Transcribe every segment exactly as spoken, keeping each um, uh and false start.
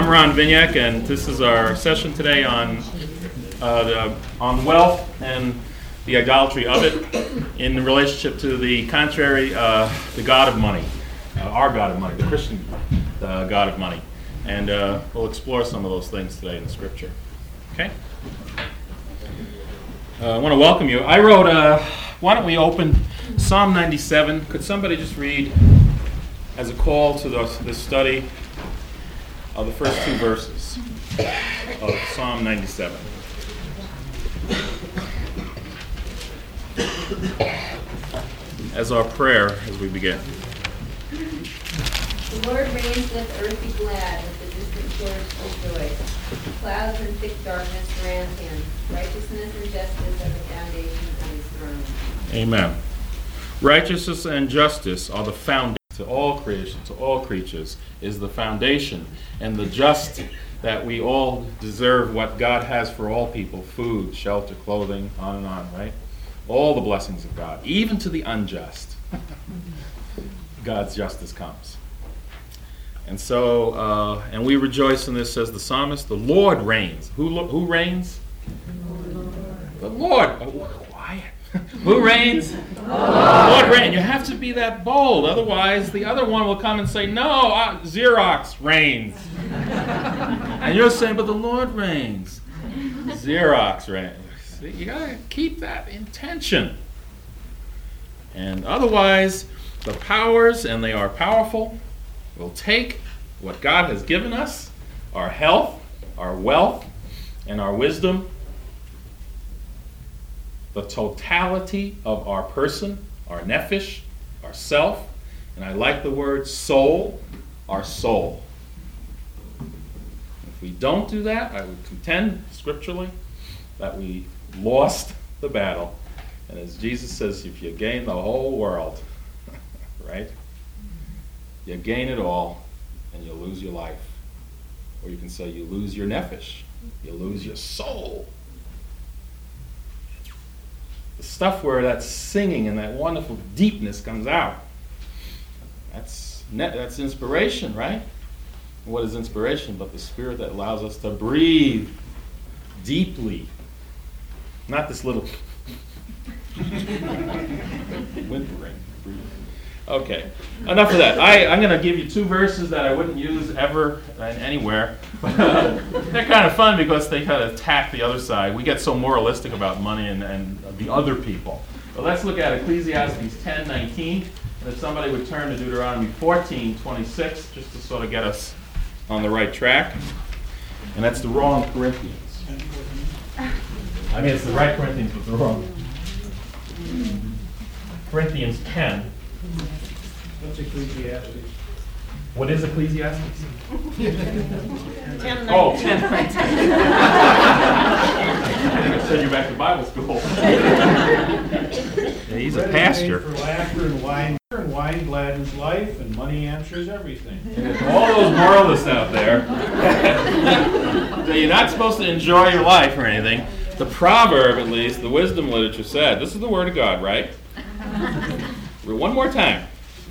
I'm Ron Vignac, and this is our session today on uh, the, on wealth and the idolatry of it in relationship to the contrary, uh, the God of money, uh, our God of money, the Christian uh, God of money. And uh, we'll explore some of those things today in the Scripture. Okay? Uh, I want to welcome you. I wrote, uh, why don't we open Psalm ninety-seven. Could somebody just read as a call to the, this study of the first two verses of Psalm ninety-seven. As our prayer as we begin. The Lord reigns, let the earth be glad, let the distant shores rejoice. Clouds and thick darkness surround him. Righteousness and justice are the foundation of his throne. Amen. Righteousness and justice are the foundation to all creation, to all creatures, is the foundation and the just that we all deserve what God has for all people, food, shelter, clothing, on and on, right? All the blessings of God, even to the unjust. God's justice comes. And so, uh, and we rejoice in this, says the psalmist, the Lord reigns. Who, who reigns? The Lord. Oh, quiet. Who reigns? Lord reigns. You have to be that bold. Otherwise, the other one will come and say, no, uh, Xerox reigns. And you're saying, but the Lord reigns. Xerox reigns. See, you got to keep that intention. And otherwise, the powers, and they are powerful, will take what God has given us, our health, our wealth, and our wisdom, the totality of our person, our nephesh, our self, and I like the word soul, our soul. If we don't do that, I would contend scripturally that we lost the battle. And as Jesus says, if you gain the whole world, right, you gain it all and you lose your life. Or you can say you lose your nephesh, you lose your soul. The stuff where that singing and that wonderful deepness comes out. That's that's inspiration, right? What is inspiration but the spirit that allows us to breathe deeply? Not this little whimpering. Okay, enough of that. I, I'm going to give you two verses that I wouldn't use ever and anywhere. They're kind of fun because they kind of attack the other side. We get so moralistic about money and, and the other people. But let's look at Ecclesiastes ten nineteen. And if somebody would turn to Deuteronomy fourteen twenty-six, just to sort of get us on the right track. And that's the wrong Corinthians. I mean, it's the right Corinthians, but the wrong. Corinthians ten. What's Ecclesiastes? What is Ecclesiastes? ten Oh, ten nineteen. I send you back to Bible school. Yeah, he's a Bread is pastor. made for laughter and wine, and wine gladdens life, and money answers everything. All those moralists out there, so you're not supposed to enjoy your life or anything. The proverb, at least, the wisdom literature said, this is the word of God, right? One more time.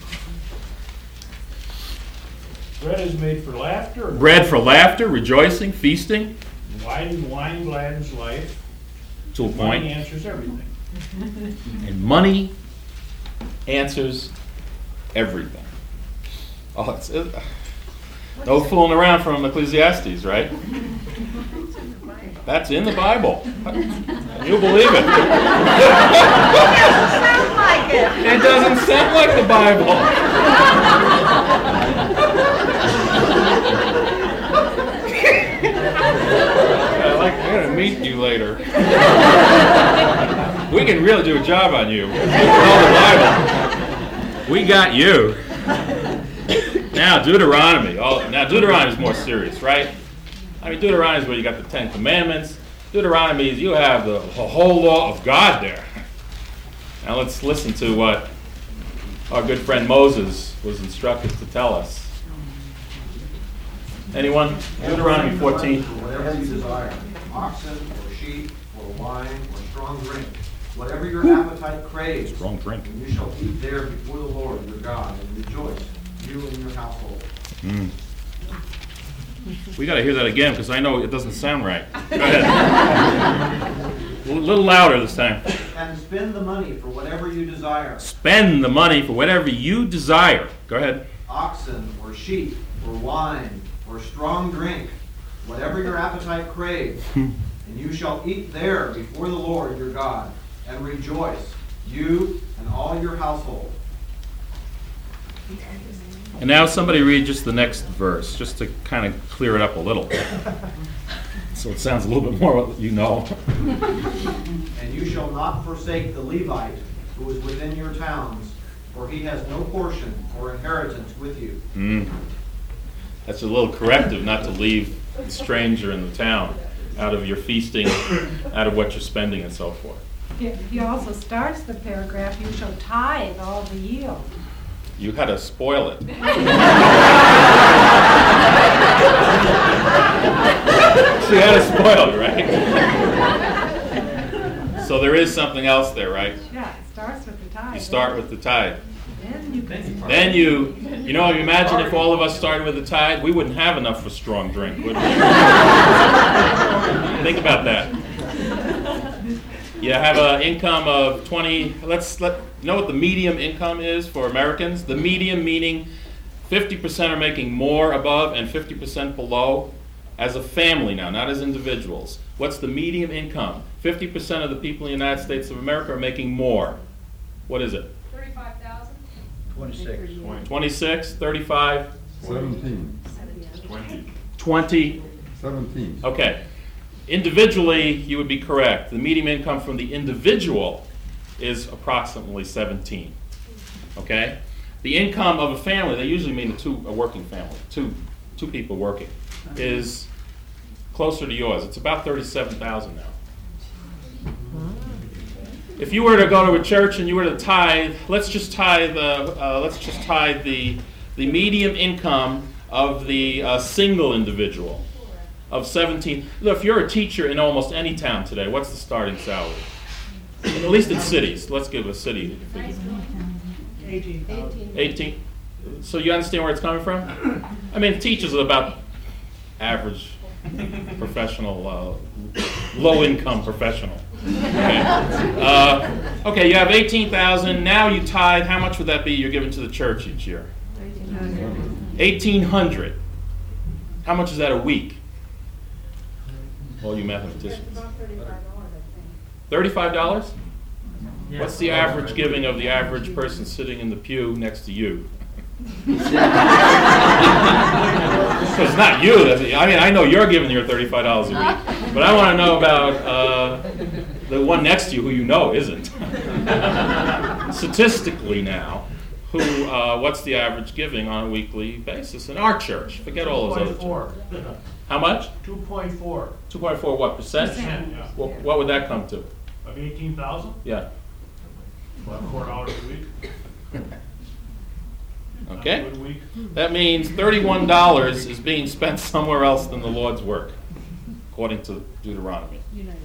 Bread is made for laughter. And Bread for laughter, rejoicing, feasting. wine, wine gladdens life. To a Money point. answers everything. And money answers everything. Oh, it's, it, no fooling around from Ecclesiastes, right? That's in the Bible. And you'll believe it. Sound like it. It doesn't sound like the Bible. I like, I'm going to meet you later. We can really do a job on you. We know the Bible. We got you. Now, Deuteronomy. Oh, now, Deuteronomy is more serious, right? I mean, Deuteronomy is where you got the Ten Commandments. Deuteronomy is you have the whole law of God there. Now, let's listen to what our good friend Moses was instructed to tell us. Anyone? Deuteronomy fourteen. Whatever you desire, oxen or sheep or wine or strong drink, whatever your appetite craves, Strong drink. and you shall eat there before the Lord your God and rejoice, you and your household. Mm. We got to hear that again because I know it doesn't sound right. Go ahead. A little louder this time. And spend the money for whatever you desire. Spend the money for whatever you desire. Go ahead. Oxen or sheep or wine or strong drink, whatever your appetite craves. And you shall eat there before the Lord your God, and rejoice, you and all your household. And now somebody read just the next verse, just to kind of clear it up a little. So it sounds a little bit more what you know. And you shall not forsake the Levite who is within your towns, for he has no portion or inheritance with you. Mm. That's a little corrective, not to leave the stranger in the town out of your feasting, out of what you're spending and so forth. He he also starts the paragraph, you shall tithe all the yield. You had to spoil it. So you had to spoil it, right? So there is something else there, right? Yeah, it starts with the tithe. You start with the tithe. Then you can. Then you, you know, you imagine if all of us started with the tithe, we wouldn't have enough for strong drink, would we? Think about that. You have an income of twenty, let's let, you know what the medium income is for Americans? The medium meaning fifty percent are making more above and fifty percent below as a family now, not as individuals. What's the medium income? fifty percent of the people in the United States of America are making more. What is it? Thirty-five thousand? Twenty-six. twenty-six, thirty-five, Seventeen. twenty. Seventeen. Okay. Individually, you would be correct. The median income from the individual is approximately seventeen. Okay? The income of a family, they usually mean a two a working family, two two people working, is closer to yours. It's about thirty-seven thousand now. If you were to go to a church and you were to tithe, let's just tithe uh, uh, let's just tithe the the median income of the uh, single individual of seventeen. Look, if you're a teacher in almost any town today, what's the starting salary? At least in cities. Let's give a city figure. Eighteen. eighteen. So you understand where it's coming from? I mean, teachers are about average professional, uh, low-income professional. Okay. Uh, okay, you have eighteen thousand. Now you tithe. How much would that be you're giving to the church each year? eighteen hundred. How much is that a week? All you mathematicians. thirty-five dollars? What's the average giving of the average person sitting in the pew next to you? Because it's not you. That's, I mean, I know you're giving your thirty-five dollars a week, but I want to know about uh, the one next to you who you know isn't. Statistically now, who? Uh, what's the average giving on a weekly basis in our church? Forget all those other churches. How much? Two point four. two point four what percent? Percent, yeah. What, what would that come to? Of eighteen thousand? Yeah. About four dollars a week. Okay. Not a good week. That means thirty-one dollars is being spent somewhere else than the Lord's work, according to Deuteronomy.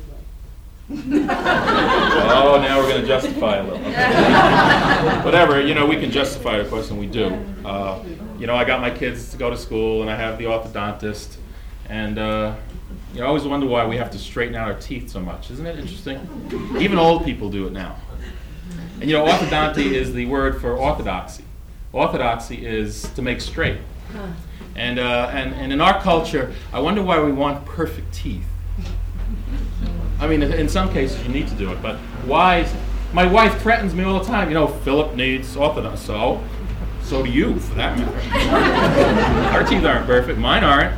Oh, now we're going to justify a little. Okay. Whatever, you know, we can justify it, of course, and we do. Uh, you know, I got my kids to go to school, and I have the orthodontist, and uh, you know, I always wonder why we have to straighten out our teeth so much. Isn't it interesting? Even old people do it now. And you know, orthodonty is the word for orthodoxy. Orthodoxy is to make straight. And, uh, and, and in our culture, I wonder why we want perfect teeth. I mean, in some cases you need to do it, but why? Is, my wife threatens me all the time. You know, Philip needs orthodox, so so do you, for that matter. Our teeth aren't perfect, mine aren't.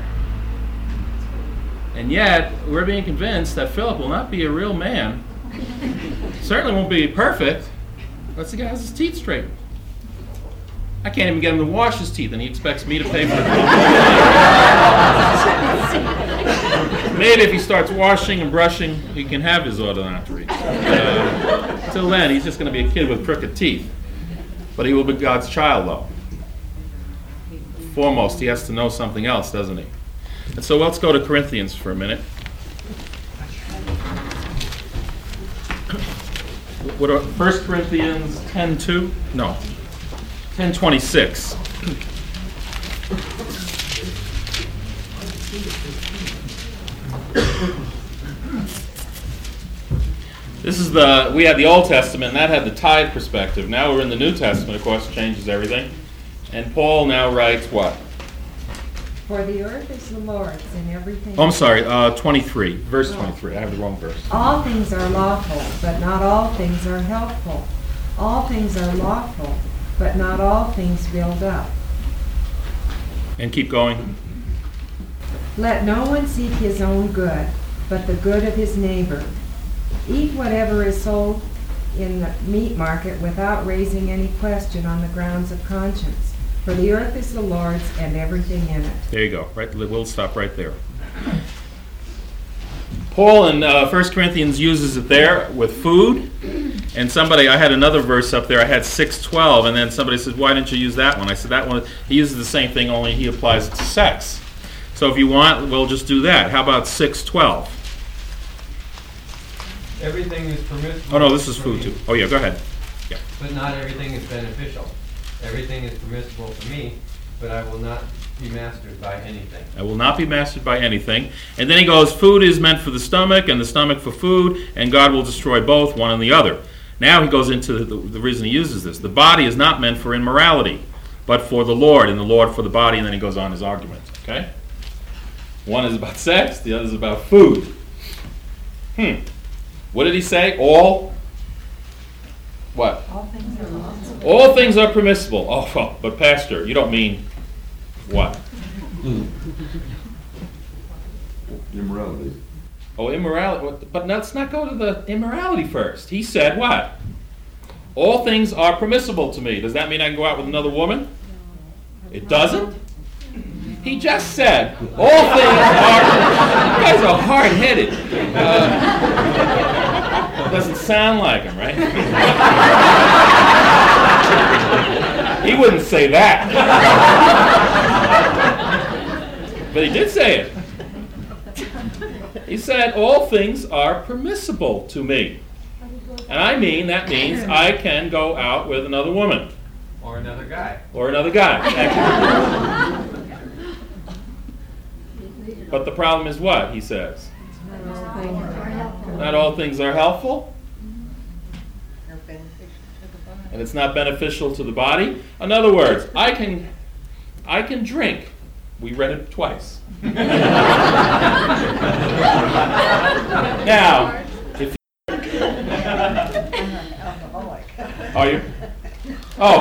And yet, we're being convinced that Philip will not be a real man. Certainly won't be perfect, unless the guy has his teeth straightened. I can't even get him to wash his teeth, and he expects me to pay for it. Maybe if he starts washing and brushing, he can have his orthodontic. Uh, till then, he's just going to be a kid with crooked teeth. But he will be God's child, though. Foremost, he has to know something else, doesn't he? And so let's go to Corinthians for a minute. What are First Corinthians ten two? No. ten twenty-six. This is the, we had the Old Testament, and that had the tithe perspective. Now we're in the New Testament, of course, it changes everything. And Paul now writes what? For the earth is the Lord's and everything. Oh, I'm sorry, uh, twenty-three, verse twenty-three. I have the wrong verse. All things are lawful, but not all things are helpful. All things are lawful, but not all things build up. And keep going. Let no one seek his own good, but the good of his neighbor. Eat whatever is sold in the meat market without raising any question on the grounds of conscience. For the earth is the Lord's and everything in it. There you go. Right, we'll stop right there. Paul in uh, First Corinthians uses it there with food. And somebody, I had another verse up there. I had six twelve, and then somebody said, why didn't you use that one? I said, that one, he uses the same thing, only he applies it to sex. So if you want, we'll just do that. How about six twelve? Everything is permissible. Oh, no, this is for food, me, too. Oh, yeah, go ahead. Yeah. But not everything is beneficial. Everything is permissible for me, but I will not be mastered by anything. I will not be mastered by anything. And then he goes, food is meant for the stomach, and the stomach for food, and God will destroy both, one and the other. Now he goes into the, the reason he uses this. The body is not meant for immorality, but for the Lord, and the Lord for the body, and then he goes on his argument. Okay? One is about sex, the other is about food. Hmm. What did he say? All? What? All things are lawful. All things are permissible. Oh, well, but Pastor, you don't mean what? Immorality. Oh, immorality. But let's not go to the immorality first. He said what? All things are permissible to me. Does that mean I can go out with another woman? It doesn't? He just said, all things are... You guys are hard-headed. Uh, doesn't sound like him, right? He wouldn't say that. But he did say it. He said, all things are permissible to me. And I mean, that means I can go out with another woman. Or another guy. Or another guy. But the problem is what, he says? Not all things are helpful. And it's not beneficial to the body. In other words, I can I can drink. We read it twice. Now, if you... Are you? Oh.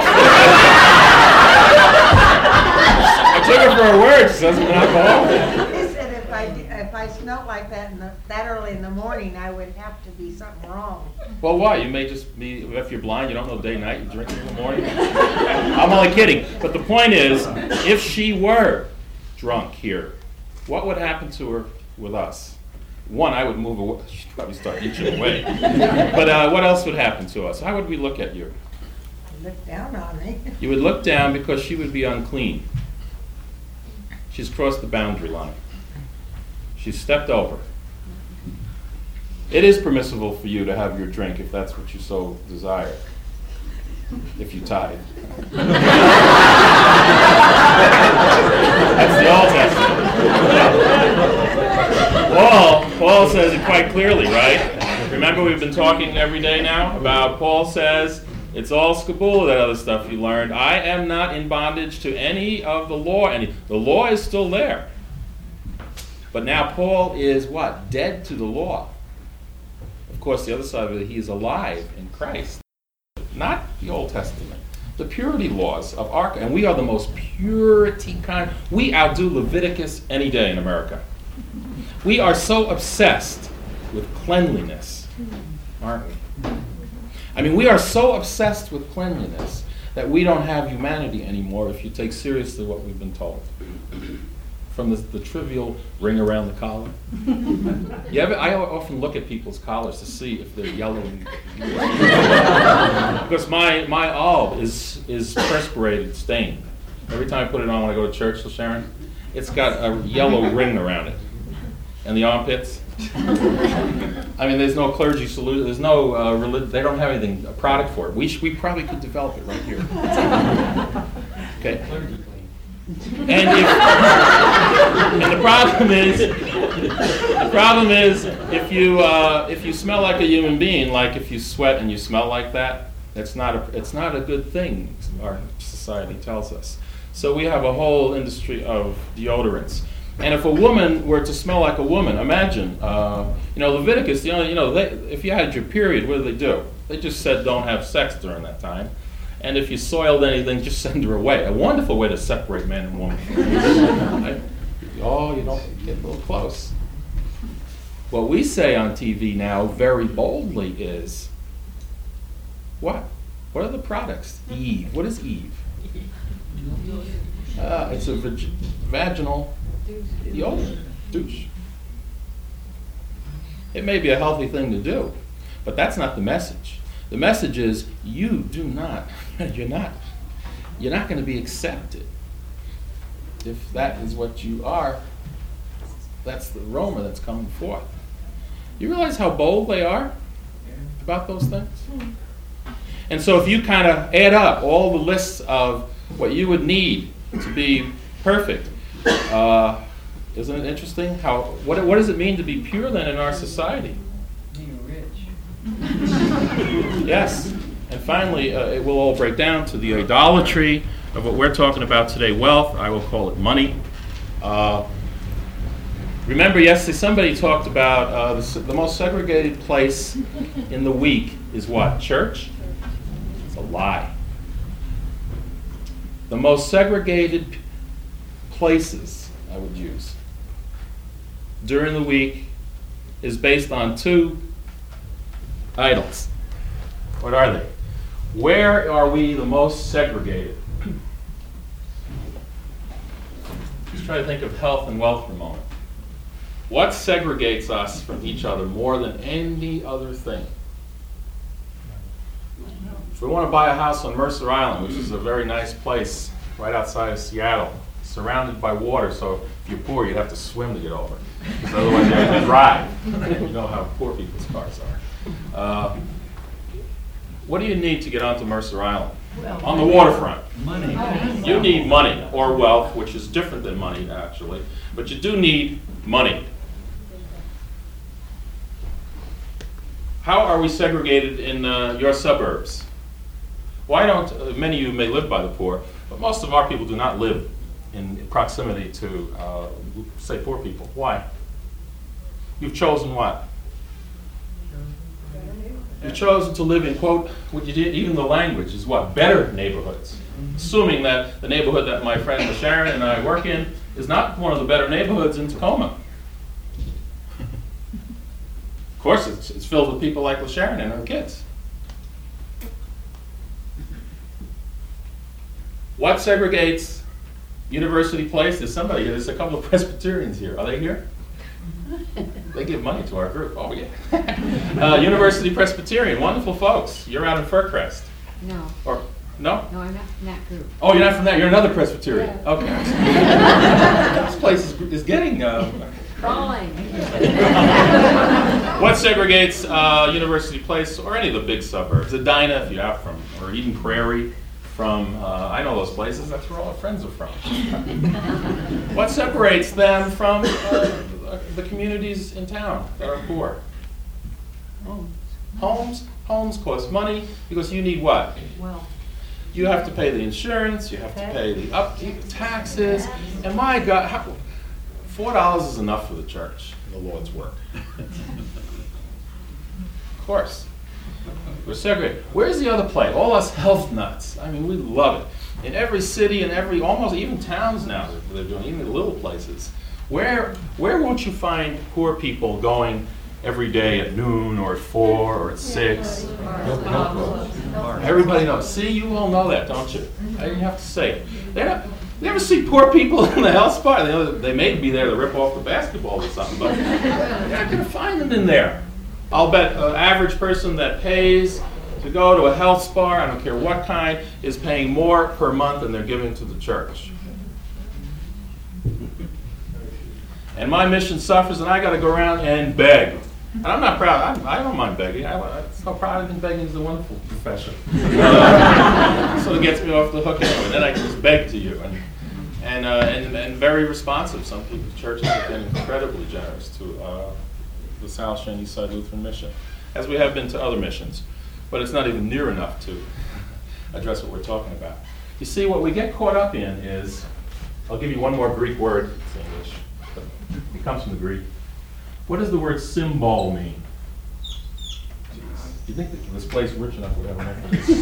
I took her for a word. She says I'm an alcoholic. He said if I, if I smelled like that in the, that early in the morning, I would have to be something wrong. Well, why? You may just be, if you're blind, you don't know day and night, you drink in the morning. I'm only kidding. But the point is, if she were drunk here, what would happen to her with us? One, I would move away. She'd probably start inching away. But uh, what else would happen to us? How would we look at you? Look down on me. You would look down because she would be unclean. She's crossed the boundary line. She's stepped over. It is permissible for you to have your drink if that's what you so desire. If you tithe. That's the Old Testament. Paul, Paul says it quite clearly, right? Remember we've been talking every day now about Paul says, it's all scabula, that other stuff you learned. I am not in bondage to any of the law. Any, the law is still there. But now Paul is what? Dead to the law. Of course, the other side of it, he is alive in Christ. Not the Old Testament. The purity laws of our, and we are the most purity kind. We outdo Leviticus any day in America. We are so obsessed with cleanliness, aren't we? I mean, we are so obsessed with cleanliness that we don't have humanity anymore if you take seriously what we've been told. From the, the trivial ring around the collar. You ever, I often look at people's collars to see if they're yellow. Because my, my alb is, is perspirated stain. Every time I put it on when I go to church, Sharon, it's got a yellow ring around it. And the armpits. I mean, there's no clergy salute. There's no uh, religion. They don't have anything, a product for it. We sh- we probably could develop it right here. Okay. And if and the problem problem is, the problem is, if you uh, if you smell like a human being, like if you sweat and you smell like that, it's not a it's not a good thing. Our society tells us. So we have a whole industry of deodorants. And if a woman were to smell like a woman, imagine, uh, you know, Leviticus. The only, you know, they, if you had your period, what did they do? They just said don't have sex during that time. And if you soiled anything, just send her away. A wonderful way to separate man and woman. Right? Oh, you don't get a little close. What we say on T V now very boldly is, what? What are the products? Eve. What is Eve? Uh, it's a vag- vaginal deodorant. Douche. It may be a healthy thing to do, but that's not the message. The message is you do not, you're not, you're not going to be accepted. If that is what you are, that's the aroma that's coming forth. You realize how bold they are about those things? And so if you kind of add up all the lists of what you would need to be perfect, uh, isn't it interesting? How what what does it mean to be pure then in our society? Being rich. Yes. And finally, uh, it will all break down to the idolatry of what we're talking about today, wealth. I will call it money. Uh, remember yesterday somebody talked about uh, the, the most segregated place in the week is what? Church? It's a lie. The most segregated p- places I would use during the week is based on two idols. What are they? Where are we the most segregated? Let's try to think of health and wealth for a moment. What segregates us from each other more than any other thing? If we want to buy a house on Mercer Island, which is a very nice place right outside of Seattle, surrounded by water, so if you're poor, you'd have to swim to get over. Because otherwise you have to drive. You know how poor people's cars are. Uh, what do you need to get onto Mercer Island? On the waterfront. Money. You need money, or wealth, which is different than money, actually. But you do need money. How are we segregated in uh, your suburbs? Why don't, uh, many of you may live by the poor, but most of our people do not live in proximity to, uh, say, poor people. Why? You've chosen what? You've chosen to live in, quote, what you did, even the language is what? Better neighborhoods. Assuming that the neighborhood that my friend Sharon and I work in is not one of the better neighborhoods in Tacoma. Of course, it's, it's filled with people like LaSharon and her kids. What segregates University Place? There's somebody here. There's a couple of Presbyterians here. Are they here? They give money to our group. Oh, yeah. uh, University Presbyterian, wonderful folks. You're out in Fircrest. No, Or, no? no, I'm not in that group. Oh, you're not from that. You're another Presbyterian. Yeah. Okay. This place is, is getting... Uh, Crawling. What segregates uh, University Place or any of the big suburbs? Edina, if you're out from, or Eden Prairie, from, uh, I know those places, that's where all our friends are from. What separates them from uh, the communities in town that are poor? Homes. Homes cost money because you need what? Well, You have to pay the insurance, you have to pay the upkeep, taxes, and my God, how, four dollars is enough for the church, the Lord's work. Of course. We're segregated. Where's the other play? All us health nuts. I mean, we love it. In every city and every, almost even towns now, they're doing, even the little places. Where, where won't you find poor people going every day at noon or at four or at six? Everybody knows. See, you all know that, don't you? I didn't have to say it. They're not, you ever see poor people in the health spa? They, know they may be there to rip off the basketball or something, but you're not going to find them in there. I'll bet an average person that pays to go to a health spa, I don't care what kind, is paying more per month than they're giving to the church. And my mission suffers, and I got to go around and beg. And I'm not proud. I, I don't mind begging. I, I'm so proud. I think begging is a wonderful profession. Uh, so it gets me off the hook anyway. Then I can just beg to you. And, and, uh, and, and very responsive. Some people, churches have been incredibly generous to uh, the South Shore and East Side Lutheran Mission, as we have been to other missions. But it's not even near enough to address what we're talking about. You see, what we get caught up in is, I'll give you one more Greek word. It's English, but it comes from the Greek. What does the word symbol mean? Do you think that this place is rich enough would have an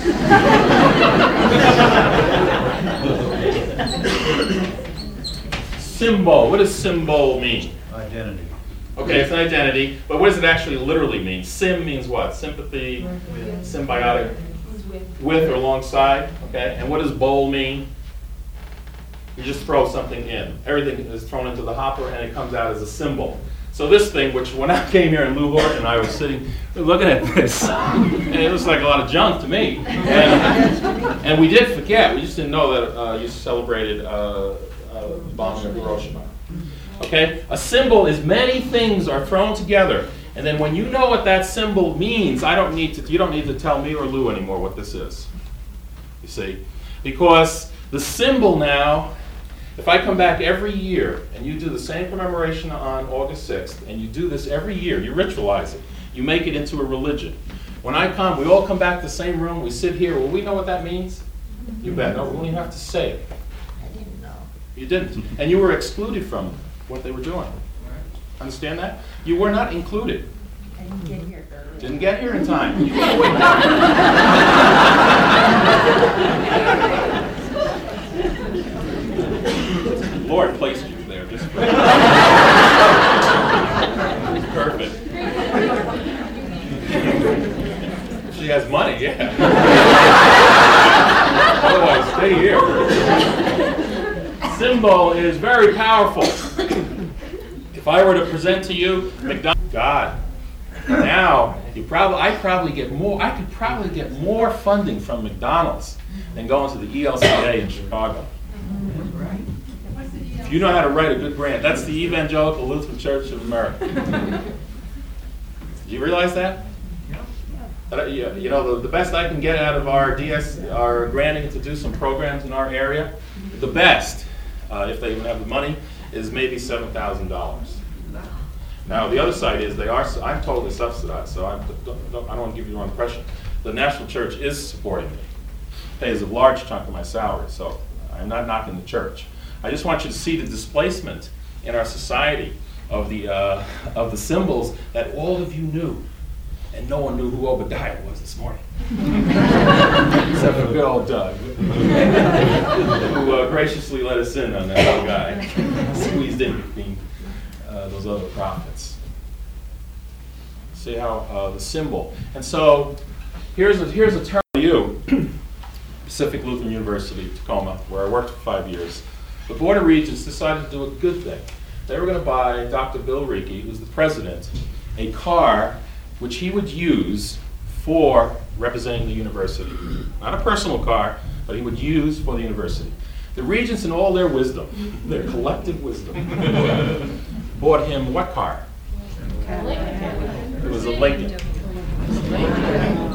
Symbol. What does symbol mean? Identity. Okay, it's an identity, but what does it actually literally mean? Sim means what? Sympathy, symbiotic, with or alongside, okay? And what does bowl mean? You just throw something in. Everything is thrown into the hopper and it comes out as a symbol. So this thing, which when I came here and Lou Horton and I was sitting looking at this, and it was like a lot of junk to me. And, and we did forget, we just didn't know that uh, you celebrated uh, uh, the bombing of Hiroshima. Okay? A symbol is many things are thrown together. And then when you know what that symbol means, I don't need to, you don't need to tell me or Lou anymore what this is. You see? Because the symbol now, if I come back every year and you do the same commemoration on August sixth, and you do this every year, you ritualize it, you make it into a religion. When I come, we all come back to the same room, we sit here, will we know what that means? You bet. No, we don't even have to say it. I didn't know. You didn't. And you were excluded from what they were doing. Understand that? You were not included. I didn't get here early. Didn't get here in time. You gotta wait. Lord placed you there just for perfect. She has money, yeah. Otherwise, stay here. Symbol is very powerful. If I were to present to you McDonald's, God, now you probably, I probably get more. I could probably get more funding from McDonald's than going to the E L C A in Chicago. If you know how to write a good grant, that's the Evangelical Lutheran Church of America. Do you realize that? Uh, you, you know, the, the best I can get out of our D S, our granting to do some programs in our area, the best, uh, if they even have the money, is maybe seven thousand dollars. Now, the other side is they are, I'm totally subsidized, so I don't, don't, I don't want to give you the wrong impression. The National Church is supporting me, pays a large chunk of my salary, so I'm not knocking the church. I just want you to see the displacement in our society of the, uh, of the symbols that all of you knew, and no one knew who Obadiah was this morning. Except for good old Doug, who uh, graciously let us in on that little guy, squeezed in between uh, those other prophets. See how uh, the symbol. And so here's a, here's a term for you, Pacific Lutheran University, Tacoma, where I worked for five years. The Board of Regents decided to do a good thing. They were going to buy Doctor Bill Reiki, who's the president, a car which he would use for representing the university. Not a personal car, but he would use for the university. The Regents, in all their wisdom, their collective wisdom, bought him what car? It was a Lincoln.